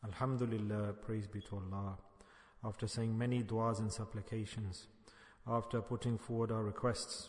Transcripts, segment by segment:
Alhamdulillah, praise be to Allah. After saying many du'as and supplications, after putting forward our requests,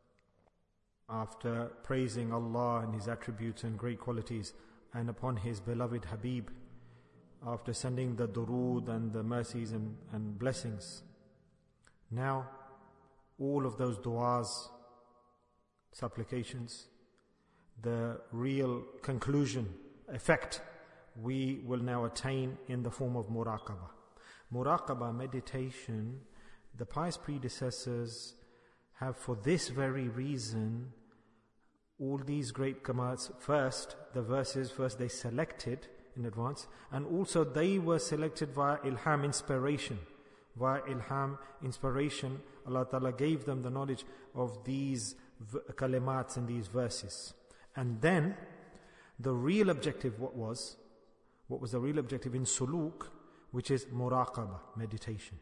after praising Allah and His attributes and great qualities, and upon His beloved Habib, after sending the durood and the mercies and blessings, now all of those du'as, supplications, the real conclusion, effect, we will now attain in the form of muraqabah. Muraqabah, meditation, the pious predecessors have, for this very reason, all these great kamats. First, the verses, first they selected in advance, and also they were selected via ilham, inspiration. Via ilham, inspiration, Allah Ta'ala gave them the knowledge of these kalimats and these verses. And then, the real objective, what was the real objective in suluk, which is muraqabah, meditation.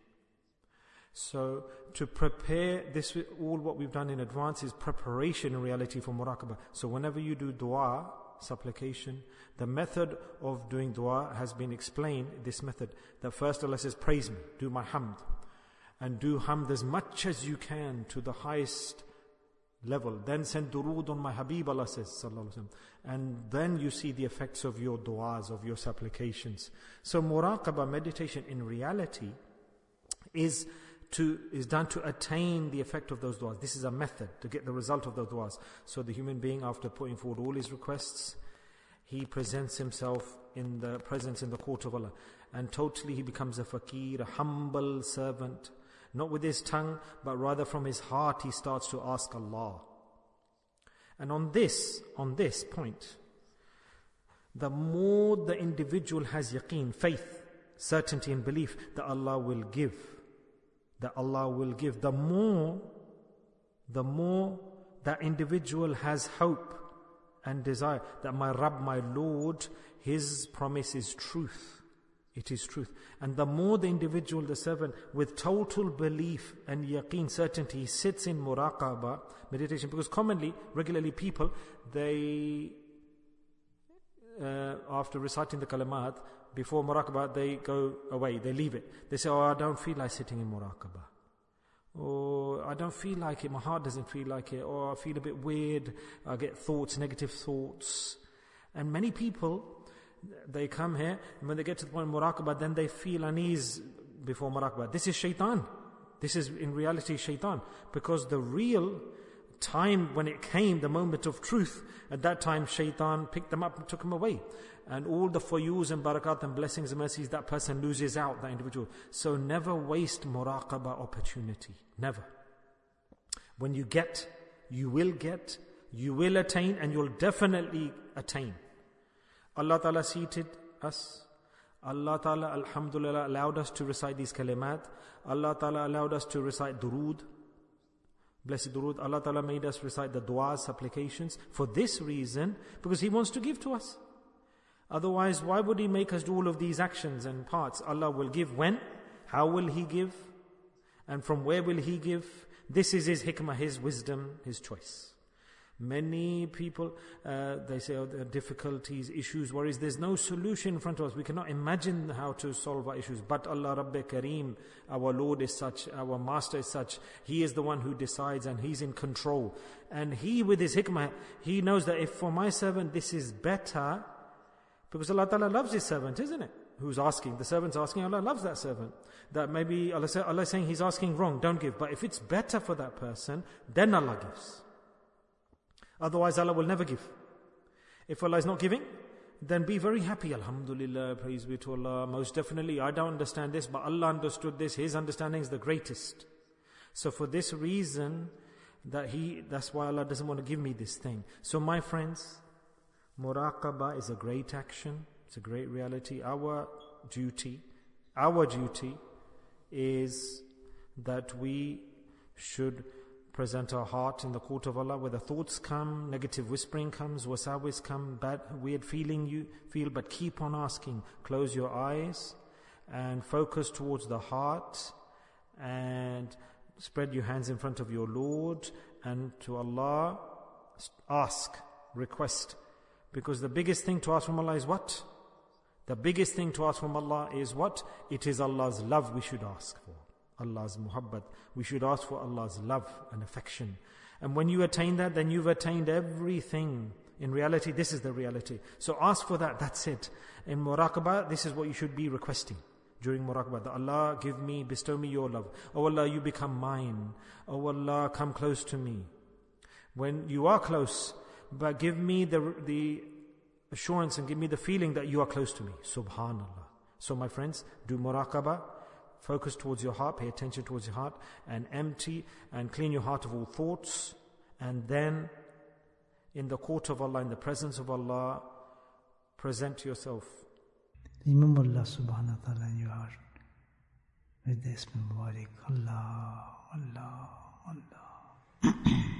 So to prepare this, all what we've done in advance is preparation in reality for muraqabah. So whenever you do dua, supplication, the method of doing dua has been explained, this method, that first Allah says, praise me, do my hamd. And do hamd as much as you can to the highest level. Then send durood on my Habib, Allah says, sallallahu alaihi wasallam. And then you see the effects of your du'as, of your supplications. So muraqabah, meditation, in reality is done to attain the effect of those du'as. This is a method to get the result of those du'as. So the human being, after putting forward all his requests, he presents himself in the presence, in the court of Allah, and totally he becomes a faqir, a humble servant. Not with his tongue, but rather from his heart he starts to ask Allah. And on this point, the more the individual has yaqeen, faith, certainty and belief that Allah will give, the more that individual has hope and desire that my Rabb, my Lord, His promise is truth. It is truth. And the more the individual, the servant, with total belief and yaqeen, certainty, sits in muraqabah, meditation, because regularly people, they, after reciting the kalimat, before muraqabah, they go away, they leave it. They say, I don't feel like sitting in muraqabah. Or I don't feel like it, my heart doesn't feel like it. Or I feel a bit weird, I get thoughts, negative thoughts. And many people, they come here, and when they get to the point of muraqabah, then they feel unease before muraqabah. This is shaitan. This is in reality shaitan. Because the real time when it came, the moment of truth, at that time shaitan picked them up and took them away. And all the fayuz and barakat and blessings and mercies, that person loses out, that individual. So never waste muraqabah opportunity. Never. When you get, you will attain, and you'll definitely attain. Allah Ta'ala seated us. Allah Ta'ala, alhamdulillah, allowed us to recite these kalimat. Allah Ta'ala allowed us to recite durood, blessed durood. Allah Ta'ala made us recite the du'as, supplications, for this reason, because He wants to give to us. Otherwise, why would He make us do all of these actions and parts? Allah will give when? How will He give? And from where will He give? This is His hikmah, His wisdom, His choice. Many people, they say, there are difficulties, issues, worries. There's no solution in front of us. We cannot imagine how to solve our issues. But Allah Rabbi Kareem, our Lord is such, our Master is such. He is the one who decides, and He's in control. And He, with His hikmah, He knows that if for my servant this is better, because Allah Ta'ala loves His servant, isn't it? Who's asking? The servant's asking, Allah loves that servant. That maybe Allah is saying He's asking wrong, don't give. But if it's better for that person, then Allah gives. Otherwise Allah will never give. If Allah is not giving, then be very happy. Alhamdulillah, praise be to Allah. Most definitely, I don't understand this, but Allah understood this. His understanding is the greatest. So for this reason, that's why Allah doesn't want to give me this thing. So my friends, muraqabah is a great action. It's a great reality. Our duty is that we should present our heart in the court of Allah, where the thoughts come, negative whispering comes, wasawis come, bad, weird feeling you feel, but keep on asking. Close your eyes and focus towards the heart, and spread your hands in front of your Lord, and to Allah ask, request. Because the biggest thing to ask from Allah is what? The biggest thing to ask from Allah is what? It is Allah's love we should ask for. Allah's muhabbat. We should ask for Allah's love and affection. And when you attain that, then you've attained everything. In reality, this is the reality. So ask for that, that's it. In muraqabah, this is what you should be requesting during muraqabah. That Allah, give me, bestow me your love. Oh Allah, you become mine. Oh Allah, come close to me. When you are close, but give me the assurance and give me the feeling that you are close to me. Subhanallah. So my friends, do muraqabah. Focus towards your heart, pay attention towards your heart, and empty and clean your heart of all thoughts. And then, in the court of Allah, in the presence of Allah, present yourself. Remember Allah subhanahu wa ta'ala in your heart with the Ism Mubarak. Allah, Allah, Allah.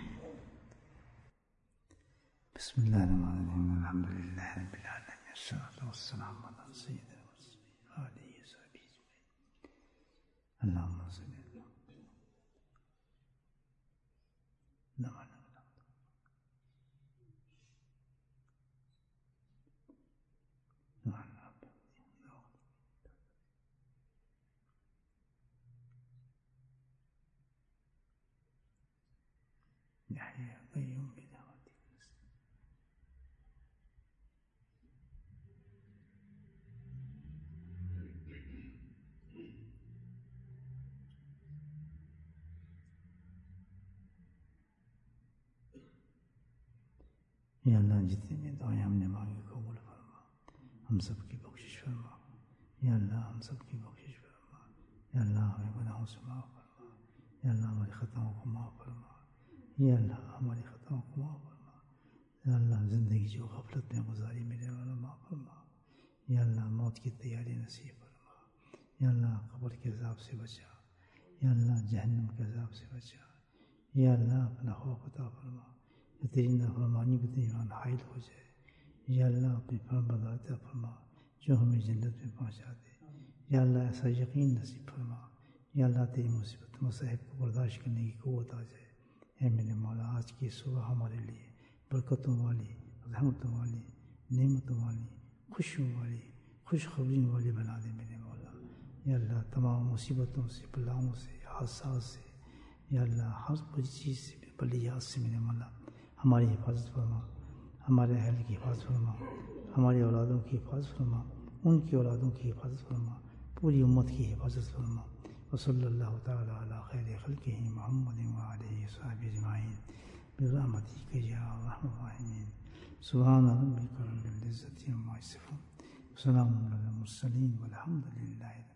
Bismillahirrahmanirrahim. Alhamdulillahi Rabbil Alamin. As-salatu was-salamu ala Sayyidina wa alihi wa sahbihi ajma'in. Allahumma salli ala Muhammad. يحيى قيوم بدعوتك या अल्लाह जितनी दुआएं हमने मांगी कबूल फरमा, हम सब की बख्शिश फरमा। या अल्लाह हम सब की बख्शिश फरमा। या अल्लाह हमें गुनाहों से माफ़ फरमा। या अल्लाह हमारी खताओं को माफ़ फरमा। या अल्लाह हमारी खताओं को माफ़ फरमा। या अल्लाह ज़िंदगी जो गफलत में गुजारी मेरे वाला माफ़ फरमा। या अल्लाह मौत की तैयारी नसीब फरमा। या अल्लाह कब्र के अज़ाब से बचा। या अल्लाह जहन्नम के अज़ाब से बचा। या अल्लाह अपना खौफ अता फरमा, तेरी नाफरमानी पे तेरी ईमान हाइल हो जाए। या अल्लाह अपनी फरमाबरदारी अता फरमा जो हमें जन्नत में पहुँचा दे। या अल्लाह ऐसा यकीन नसीब फरमा। या अल्लाह तेरी मुसीबत मसाइब को बर्दाश्त करने की क़ुव्वत आ जाए। ऐ मेरे मौला, आज की सुबह हमारे लिए बरकतों वाली, रहमतों वाली, नेमतों वाली, खुशियों वाली, खुशखबरियों वाली बना दे मेरे मौला। या अल्लाह तमाम मुसीबतों से, बलाओं से, हादसात से, या अल्लाह हर बुरी चीज़ से, बलियात से मेरे मौला हमारी हिफाजत फरमा। हमारे अहल की हिफाजत फरमा। हमारी औलादों की हिफाजत फरमा। उनकी औलादों की हिफाजत फरमा। पूरी उम्मत की हिफाजत फरमा। वसल्लल्लाहु तआला अला खैरि खल्क़िही मुहम्मदिन व आलिहि व सहबिहि अजमईन बिरहमतिका या अरहमर राहिमीन। सुब्हाना रब्बिका रब्बिल इज़्ज़ति अम्मा यसिफून व सलामुन अलल मुरसलीन वल्हम्दुलिल्लाहि।